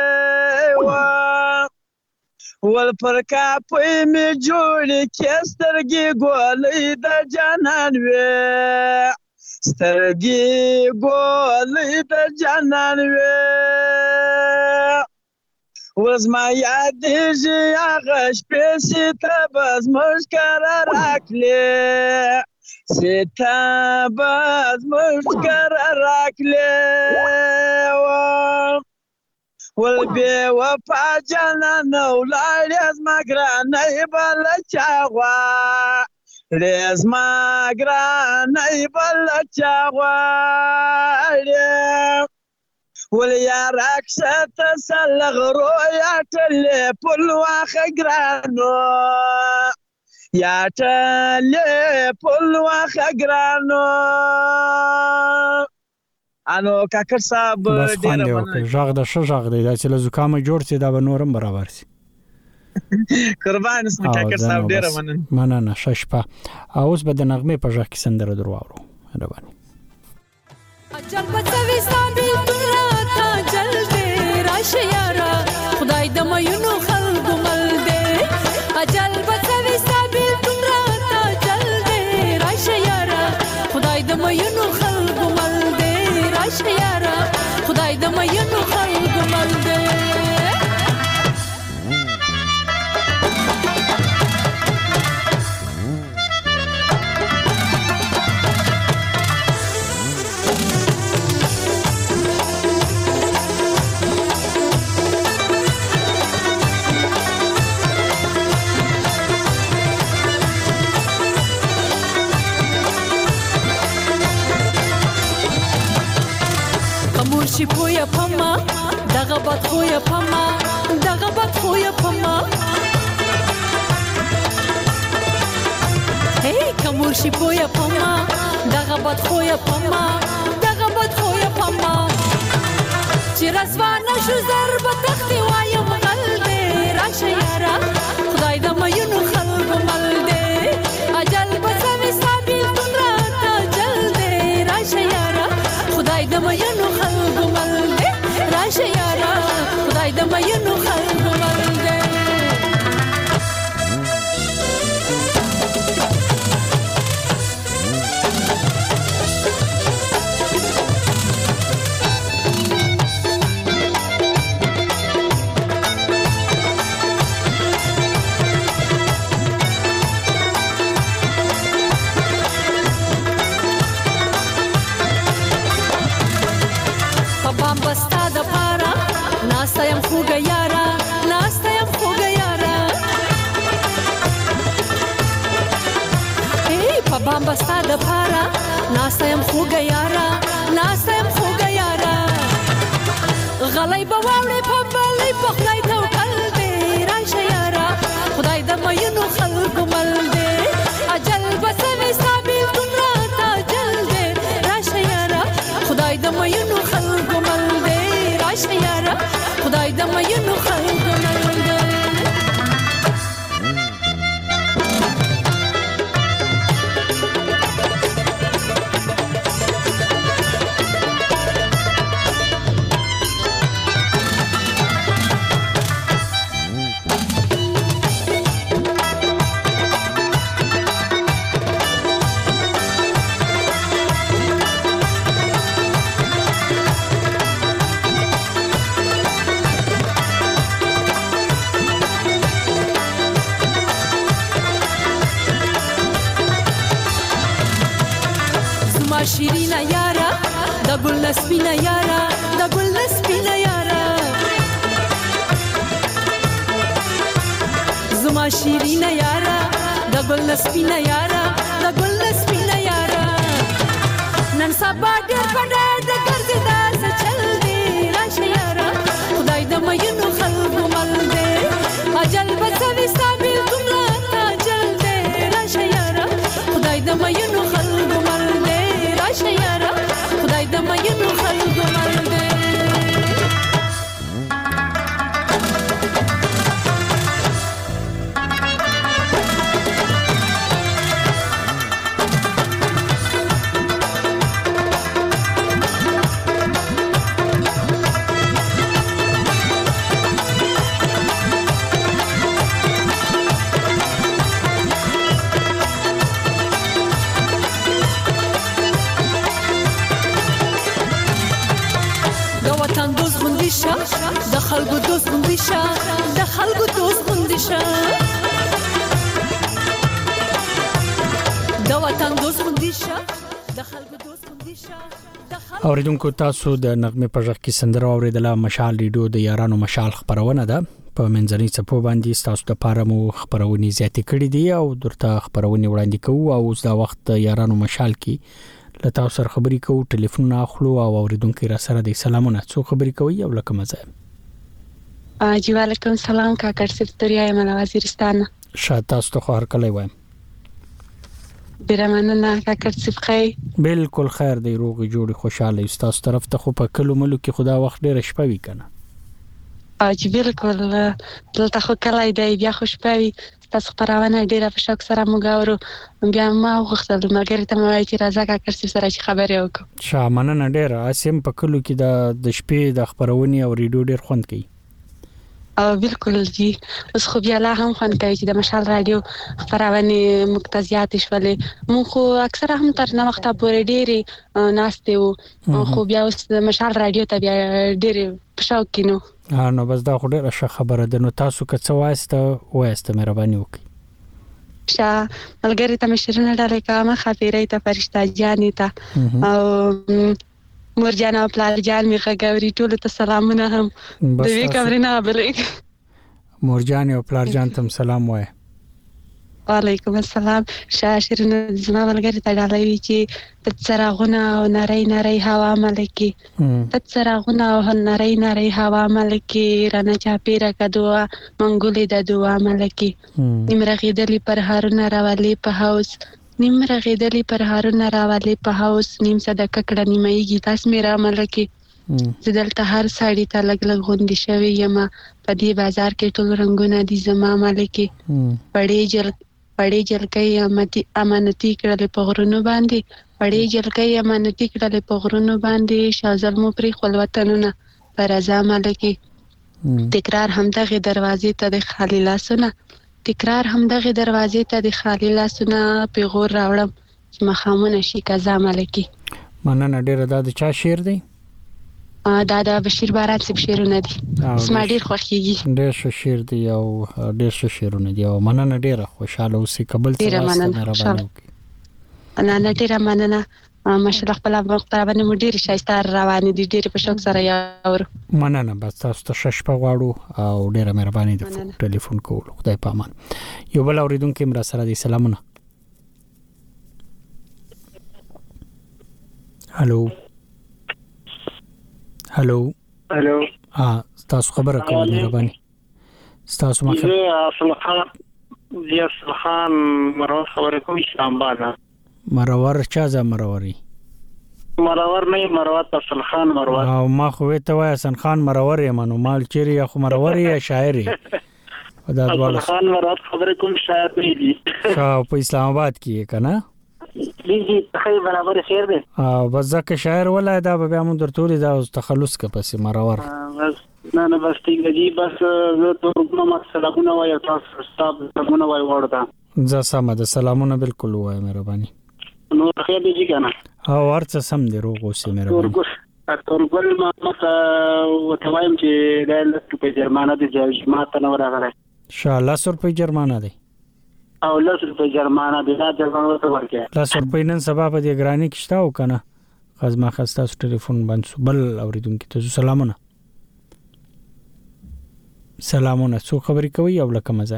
ول پر کاپې می جوړې کسترګي ګولې د جانان وې سترګي ګولې د جانان وې وزما یادېږي هغه شپې چې ته به زموږ کره راکلې ستا به زموږ کره راکلې ول بې وفا جانانه ولاړې زما ګرانۍ به له چا غواړې زما ګرانۍ به له چا غواړې ول یاره کښته سه له غرو یا ټلې پل واخه ګرانو یا ټلې پل واخه ګرانو انو کاکر صاحب ډېر مننه ژغ د ژغ دی دا چې له زکامه جوړ سي دا به نورم برابر سي قربان اسم کاکر صاحب ډېر مننه ششپا اوس به د نغمه په ژغ کې سندره درواورو رواني اجل بچوي سابل تراتا جلدي راشه یارا خدای د مینو خلق مل دې اجل بچوي سابل تراتا جلدي راشه یارا خدای د مینو خلق مل دې راشه یارا خدای د مینو خلق مل دې شي پویا پما دغه بد خویا پما دغه بد خویا پما هی کومور شي پویا پما دغه بد خویا پما دغه بد خویا پما چې رسوانه شو ضرب تخت وایم غل دې راشه یارا خدای د مینو خلق مل دې اجل بسوي سابل تمرا جل دې راشه یارا خدای د مینو خلق مل دې راشه یارا خدای د مینو خلق مل دې بستا د پارا ناستم خوګه یارا ناستم خوګه یارا ای په بام بستا د پارا ناستم خوګه یارا ناستم خوګه یارا غلای په واړې په بلې په خدای توکل دې راشه یارا خدای د مینو خلق مل دې اجل بسوي سابل تمرا تا جل دې راشه یارا خدای د مینو خلق مل دې راشه یارا خدای د مینو خلق مل دې شیرینا یارا د ګل نسبینا یارا د ګل نسبینا یارا زما شیرینا یارا د ګل نسبینا یارا د ګل نسبینا یارا نن سبا ډېر پډه د ګرځي داس چل دی راشه یارا خدای د مینو خلق مل دی اجل بسوي سابل تمرا تا جل دی راشه یارا خدای د مینو خلق مل دی راشه یارا خدای د مینو خلق مل دې غوندي شه د خلکو دوست غوندي شه د خلکو دوست غوندي شه د وطن دوست غوندي شه د خلکو دوست غوندي شه. اوریدونکو تاسو د نغمه په ځخ کې سندره اوریدله. مشال ریډیو د یارانو مشال خبرونه ده. په منځنۍ چپو باندې تاسو د پارمو خبرونه زیاتې کړې دي او درته خبرونه وړاندې کوو. او اوس دا وخت یارانو مشال کې لته سره خبرې کوو، ټلیفون اخلو او اوریدونکو را سره د سلامونه څو خبرې کوي او لکه مزه. جی وعلیکم سلام کاکړ سپتوریا یم له وزیرستان. شاته تاسو ته هر کله وایم. ډیر مننه کاکړ سپخې. بالکل خیر دی، روغ جوړ خوشاله یو. تاسو طرف ته خو په کلو ملو کې خدا وخت ډیر شپه وی کنه. جی بالکل دلته خو کله دی بیا خوشپوي. تاسو پرونه ډیره په شوق سره موږ بیا ما وغوښتل مګر ته مې چې راځه کاکړ سره چې خبرې وکړو. شامنه ډیره اسیم په کلو کې د شپې د خبرونه او ریډیو ډیر خوند کوي. بالکل جی اوس خو بیا لا هم خوند کوي چې د مشال رادیو خبرونه مقتضیات شولې. مونږ خو اکثره هم تر نه وخت پورې ډېری ناشته وو، خو بیا اوس د مشال رادیو ته بیا ډېر شوق کینو. نو بس دا خو ډېر ښه خبره ده. نو تاسو که څه وایسته مهرباني وکړئ. ملګری ته مشرونه ډالې کومه خاطرې ته فرشتہ جانې ته او مورجان او پلار جان می غاوري ټول ته سلامونه هم د وی کورینه بلګ. مورجان او پلار جان تم سلام وای. وعلیکم السلام. شاشرونه زما ملګری ته ډالې چې تڅراغونه او نری هوا ملکی تڅراغونه او نری هوا ملکی رانه چا پیرا کدوا منګولې د دوا ملکی نیمرغیدلی پر هارونه راولې په هاوس نیم رغیدلی پر هارونه راولې په هاوس نیم صدقه کړه نیمایږي تاسو مې را ملکی زدلته هر ساړی ته لګ غوندي شوی یم په دې بازار کې ټول رنگونه دي زما ملکی پړې جلکې امانتي کړل په غرونو باندې پړې جلکې امانتي کړل په غرونو باندې شازل مو پری خپلوتنونه پر ازا ملکی تکرار همدغه دروازې ته د خالی لاسونه تکرار همدغه دروازې ته د خالی لاسونه پیغور راوړم چې مخامونه شي قضا ملکی. مننه ډیره. دا د چا شعر دی؟ دا د بشیر باران صاحب شعرونه دي. اسما ډیر خوښیږي. ډیر ښه شعر دی او ډیر ښه شعرونه دي او مننه ډیره خوشاله اوسې. قبل څه مهرباني وکړئ. انا ډیره مننه. ماشاءالله خپل مختربانه مدیر شایسته روان دي ډیر په شوق سره یاور. مننه. بس تاسو ته شپه غواړو او ډیره مهرباني د ټلیفون کول. خدای پامان. یو بل اوریدونکو مرا سره دي سلامونه. هالو تاسو خبره کوئ مهرباني. تاسو ما اصل خان مرور خبره کوم اسلام آباد. مرور چا ز مروري؟ مرور نه مروت اصل خان مرور. او ما خو ته وای حسن خان مرور یم نو مال چیرې خو مرور یا شاعر ی؟ دا اصل خان مرور خبره کوم شاعر دی. په اسلام آباد کې کنه؟ دیږي تخیل برابر شعر دی. بس ځکه شاعر ولای دا به مون درتوري دا تخلص کا پس مرور. بس نه بس ټیک دی. بس زه ته کومه سلامونه وای تاسو سلامونه وای ورته. زه سم د سلامونه بالکل وای مهرباني. نو خیر دی کنه؟ او ورته سم دی روغ اوسې مهرباني. تورګل ما وتوایم چې د په جرمانه د جماعت نه ورغله. انشاءالله سر په جرمانه دی. او لاسر په جرمانه دی دا جرمانه ته ورکه. لاسر په نن سبا په دې ګرانی کې شتاو کنه؟ خزما خسته ټلیفون باندې بل اوریدونکو ته سلامونه. سلامونه. څو خبرې کوي او لکه مزه.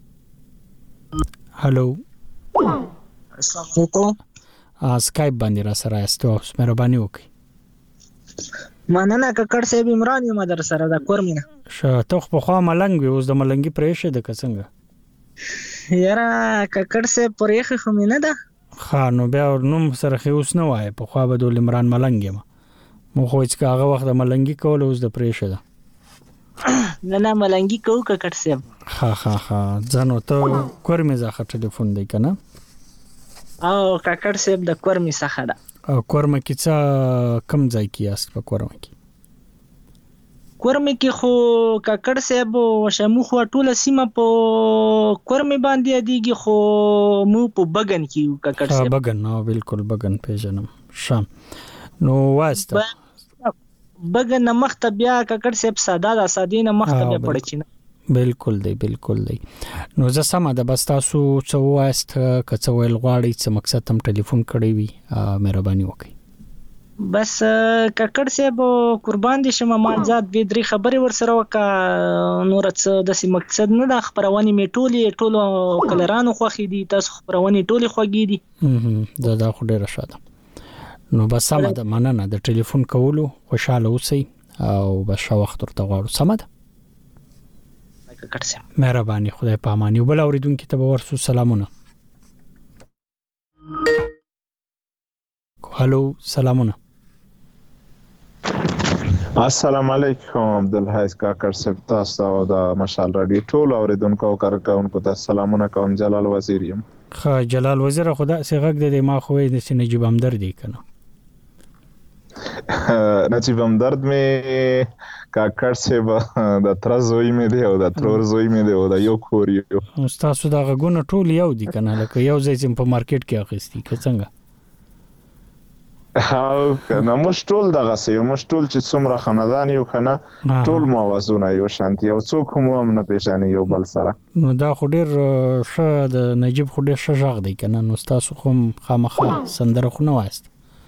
هالو السلام علیکم. اسکایپ باندې را سره یاست او مهرباني وکړئ. مننه ککړ صاحب عمران یم در سره د کورمینه. ته خو په خوا ملنګ وي اوس د ملنګي پرېشه د کڅنګ یاره ککړ صاحب پرېخه خو مینه ده. نو بیا نوم سره خو اوس نه وای په خوا به د عمران ملنګ یم. مو خو چې هغه وخت د ملنګي کول اوس د پرېشه ده. نه ملنګي کو ککړ صاحب. ځنو ته کورمې ځخه ټلیفون دی کنه؟ او ککړ صاحب د کورمې څخه ده. کورمه کې څه کم ځای کې است په کورمه کې؟ کورمه کې خو ککړ صاحب شمو خو ټوله سیمه په کورمه باندې دیږي خو مو په بغن کې ککړ صاحب. بغن نو بالکل بغن پیژنم. شام نو واسطه بګ نه مخته بیا ککړ صاحب ساده د سادې نه مخته بیا پړچینه بالکل دی نو زه سم ده بس تاسو څه وایست که څه ویل غواړئ څه مقصد تم ټلیفون کړی وي مهرباني وکړئ بس ککړ صاحب قربان دي شمه مانځات به درې خبرې ورسره وکا نور څه د سي مقصد نه د خبرونې میټولې ټولو کلرانو خوخي دي تاسو خبرونې ټولې خوږی دي دا خو ډیره شاده نو بس سم ده مننه د ټلیفون کولو خوشاله اوسئ او بس ښه وخت ورته غواړو سم ده ککړ صاحب مهرباني خدای په امان یو بل اوریدونکو ته ورسو سلامونه هالو سلامونه السلام علیکم عبدالحیز کاکړ صاحب تاسو او د مشال رادیو ټول اوریدونکو او کارکونکو ته سلامونه کوم جلال وزیر یم جلال وزیر خدا سیغه د ما خوې د نجیب همدردی کنه نجیب همدرد می کاکړ صاحب د ترزوی می دی او د ترورزوی می دی او د یو کور یو تاسو دا غونه ټول یو دي کنه لکه یو ځای چې په مارکیټ کې اخیستی که څنګه کنه مشټول دغه سي مشټول چې څومره خاندان یو کنه ټول موازونه یو شانتي او څوک هم نه پېژني یو بل سره نو دا خو ډیر ښه د نجیب خو ډیر ښه ژغ دی کنه نو تاسو خو خامخا سندره خو نه وایست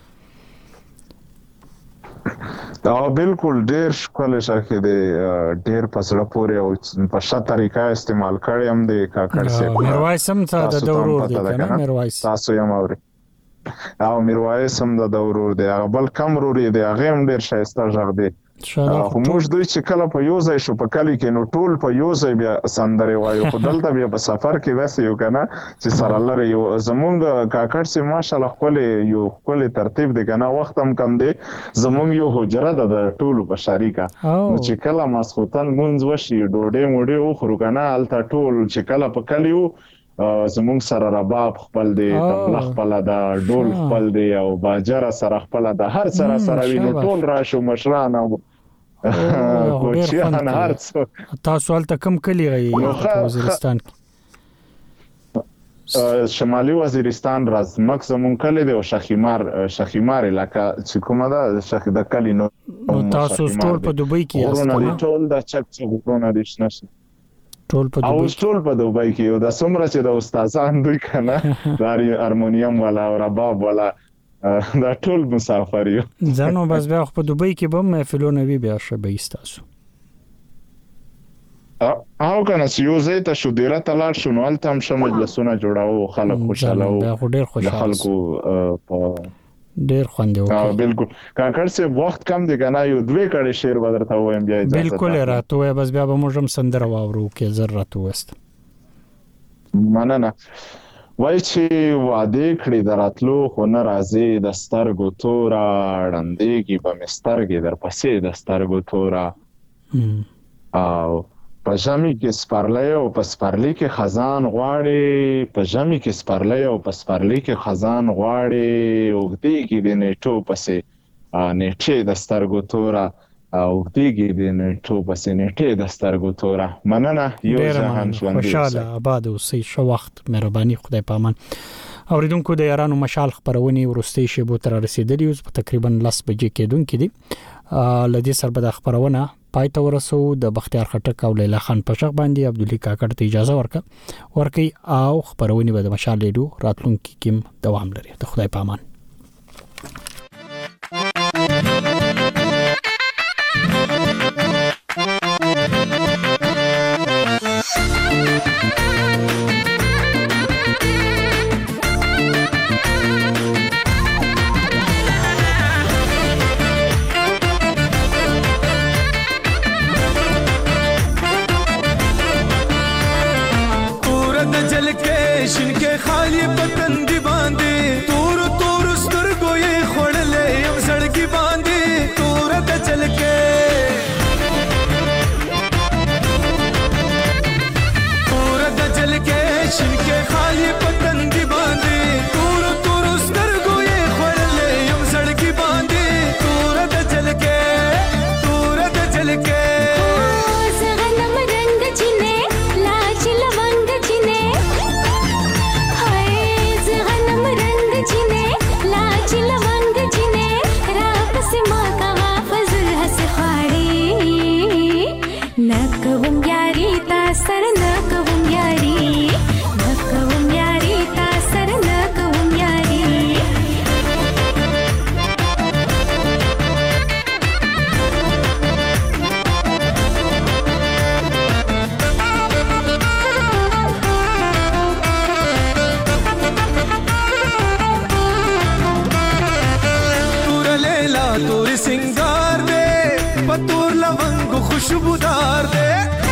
دا بالکل ډیر ښکلی شکل دی ډیر په زړه پورې او په ښه طریقه استعمال کړی هم دی کاکړ صاحب میرویس هم د ورور دی کنه میرویس تاسو یې اورئ او میرویس هم د ورور دی هغه بل کم ورور دی هغه هم ډیر ښایسته ژغ دی خو موږ دوی چې کله په یو ځای شو په کلی کې نو ټول په یو ځای بیا سندرې وایو خو دلته بیا په سفر کې داسې یو کنه چې سره لري یو زمونږ کاکړ سي ماشاءالله خپل ترتیب دی کنه وخت هم کم دی زمونږ یو حجره ده د ټولو په شریکه نو چې کله ماسخوتن مونږ وشي ډوډۍ موډۍ وخورو کنه هلته ټول چې کله په کلی وو زمونږ سره رباب خپل دی تبله خپل ده ډول خپل دی او باجره سره خپل ده هر سره وینو ټول راشو مشران او کوچیان هر څه تاسو هلته کم کلی په وزیرستان کې شمالي وزیرستان رازمک زمون کلی دی او شخیمار علاقه چې کومه ده د کلی نو تاسو ټول په دوبۍ کې یاست ټول د چک غرونه دي شنه ټول په دوبۍ کې یو د څومره چې د استادان دوی کنه د هارمونیم والا او رباب والا دا ټول مسافر یو ځانو بس بیا په دوبۍ کې به محفلونه وی بیا شبي تاسو او کنه یو ځای ته شو ډیره تلار شو نو الته هم مجلسونه جوړاو خلک خوشاله او ډیر خوشاله خلکو په ډیر خوند وکړ بالکل کاکړ سي وخت کم دی کنه یو دوی کړي شعر بدرته وایم بیا اجازه بالکل راته بس بیا به موږ هم سندره واورو کې ضرورت وست مننه وای چې وعده کړی دراتلو خو نه راځي د سترګو تورا وړاندېږي به مسترګې در پسې د سترګو تورا او په ژمي کې سپرلی او په سپرلی کې خزان غواړي په ژمي کې سپرلی او په سپرلی کې خزان غواړي اوږدېږي د نیټو پسې نیټې د سترګو توره اوږدېږي د نیټو پسې نیټې د سترګو توره مننه یو ځهان ژوندي خوشاله آباد اوسئ ښه وخت مهرباني خدای په امان اوریدونکو د یارانو مشال خبرونه ورستي شیبو تر رسیدلی اوس په تقریبا 10 بجې کېدونکې دي لدی سر به خبرونه پایته ورسو د بختیار خټک او لیلا خان پشق باندې عبدالله کاکړ ته اجازه ورکي او خبرونه به د مشال لیدو راتلونکي کې دوام لري د خدای په امان شین کې خالی پتن دی باندې تور सिंगार दे पतूर लवंग खुशबूदार दे